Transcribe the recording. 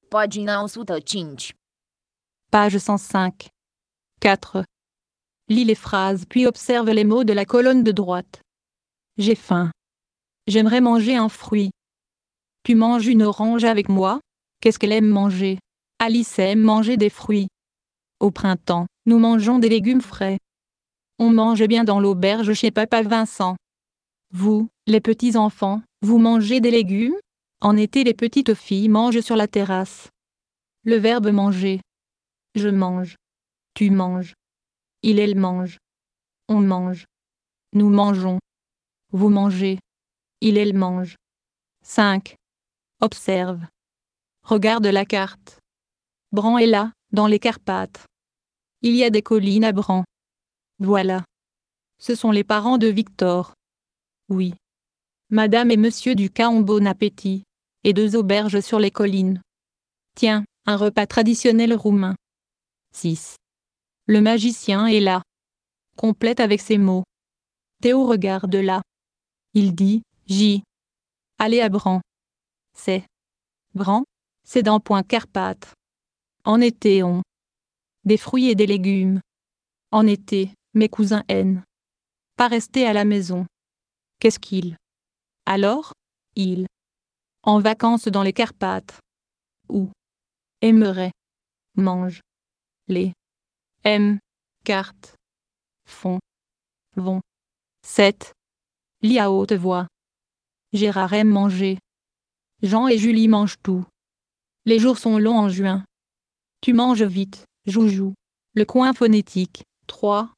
Pagina 105. Page 105. 4. Lis les phrases puis observe les mots de la colonne de droite. J'ai faim. J'aimerais manger un fruit. Tu manges une orange avec moi? Qu'est-ce qu'elle aime manger? Alice aime manger des fruits. Au printemps, nous mangeons des légumes frais. On mange bien dans l'auberge chez Papa Vincent. Vous, les petits enfants, vous mangez des légumes? En été, les petites filles mangent sur la terrasse. Le verbe manger. Je mange. Tu manges. Il mange. On mange. Nous mangeons. Vous mangez. Il mange. 5. Observe. Regarde la carte. Bran est là, dans les Carpates. Il y a des collines à Bran. Voilà. Ce sont les parents de Victor. Oui. Madame et Monsieur Ducas ont bon appétit, et 2 auberges sur les collines. Tiens, un repas traditionnel roumain. 6. Le magicien est là. Complète avec ces mots. Théo regarde là. Il dit, J. Allez à Bran. C'est. Bran, c'est dans Point Carpates. En été on. Des fruits et des légumes. En été, mes cousins N. Pas rester à la maison. Qu'est-ce qu'il? Alors, il. En vacances dans les Carpates. Où? Aimerait. Mange. Les. Aime. Carte. Font. Vont. 7. Lis à haute voix. Gérard aime manger. Jean et Julie mangent tout. Les jours sont longs en juin. Tu manges vite, joujou. Le coin phonétique. 3.